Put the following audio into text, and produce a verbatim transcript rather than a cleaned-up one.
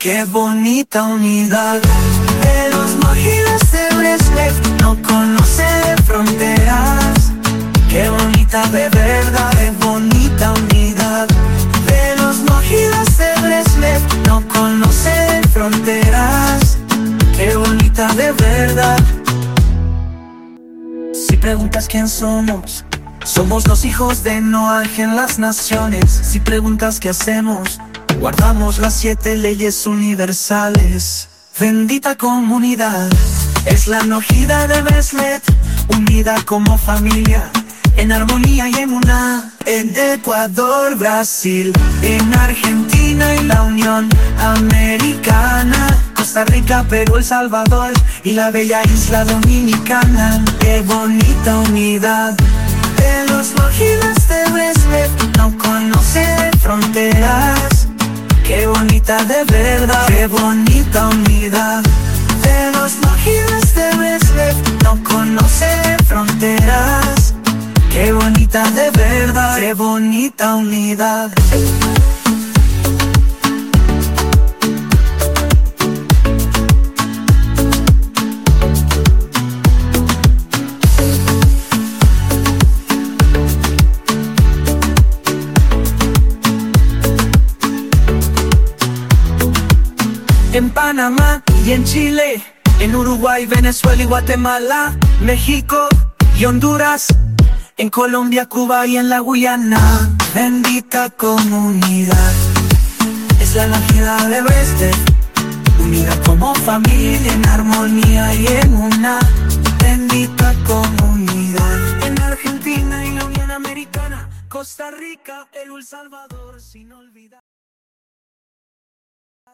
Qué bonita unidad de los mojidos de Breslev, no conoce de fronteras. Qué bonita de verdad, qué bonita unidad de los mojidos de Breslev, no conoce de fronteras. Qué bonita de verdad. Si preguntas quién somos, somos los hijos de Noaj en las naciones. Si preguntas qué hacemos, guardamos las siete leyes universales. Bendita comunidad es la Nojida de Breslev, unida como familia, en armonía y emuná. En Ecuador, Brasil, en Argentina y la Unión Americana, Costa Rica, Perú, El Salvador y la bella isla dominicana. Qué bonita unidad de los mojidos de Breslev, no conoce fronteras. Qué bonita de verdad, qué bonita unidad de los mojidos de Breslev, no conoce fronteras. Qué bonita de verdad, qué bonita unidad. En Panamá y en Chile, en Uruguay, Venezuela y Guatemala, México y Honduras, en Colombia, Cuba y en la Guyana. Bendita comunidad es la Nojida de Breslev, unida como familia, en armonía y en una. Bendita comunidad en Argentina y la Unión Americana, Costa Rica, Perú, El Salvador, sin olvidar.